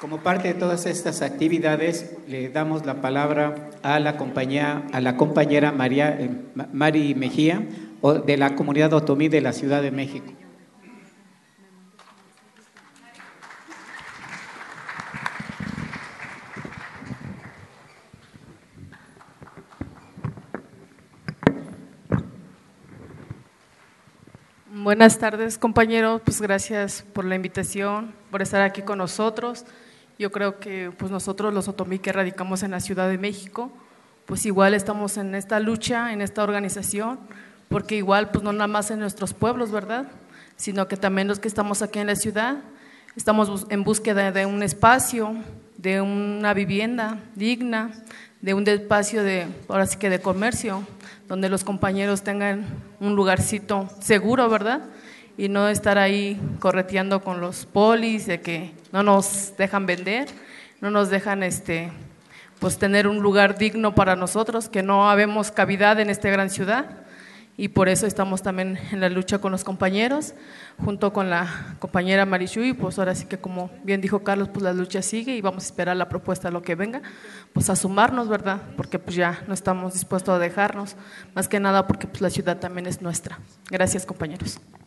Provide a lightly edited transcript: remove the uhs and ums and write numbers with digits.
Como parte de todas estas actividades, le damos la palabra a la compañera Mari Mejía, de la comunidad otomí de la Ciudad de México. Buenas tardes, compañeros, pues gracias por la invitación, por estar aquí con nosotros. Yo creo que pues nosotros los otomí que radicamos en la Ciudad de México, pues igual estamos en esta lucha, en esta organización, porque igual pues no nada más en nuestros pueblos, ¿verdad?, sino que también los que estamos aquí en la ciudad, estamos en búsqueda de un espacio, de una vivienda digna, de un espacio ahora sí que de comercio, donde los compañeros tengan un lugarcito seguro, ¿verdad?, y no estar ahí correteando con los polis, de que no nos dejan vender, no nos dejan pues tener un lugar digno para nosotros, que no habemos cavidad en esta gran ciudad, y por eso estamos también en la lucha con los compañeros, junto con la compañera Marichuy. Pues ahora sí que, como bien dijo Carlos, pues la lucha sigue y vamos a esperar la propuesta, lo que venga, pues a sumarnos, ¿verdad?, porque pues ya no estamos dispuestos a dejarnos, más que nada porque pues la ciudad también es nuestra. Gracias, compañeros.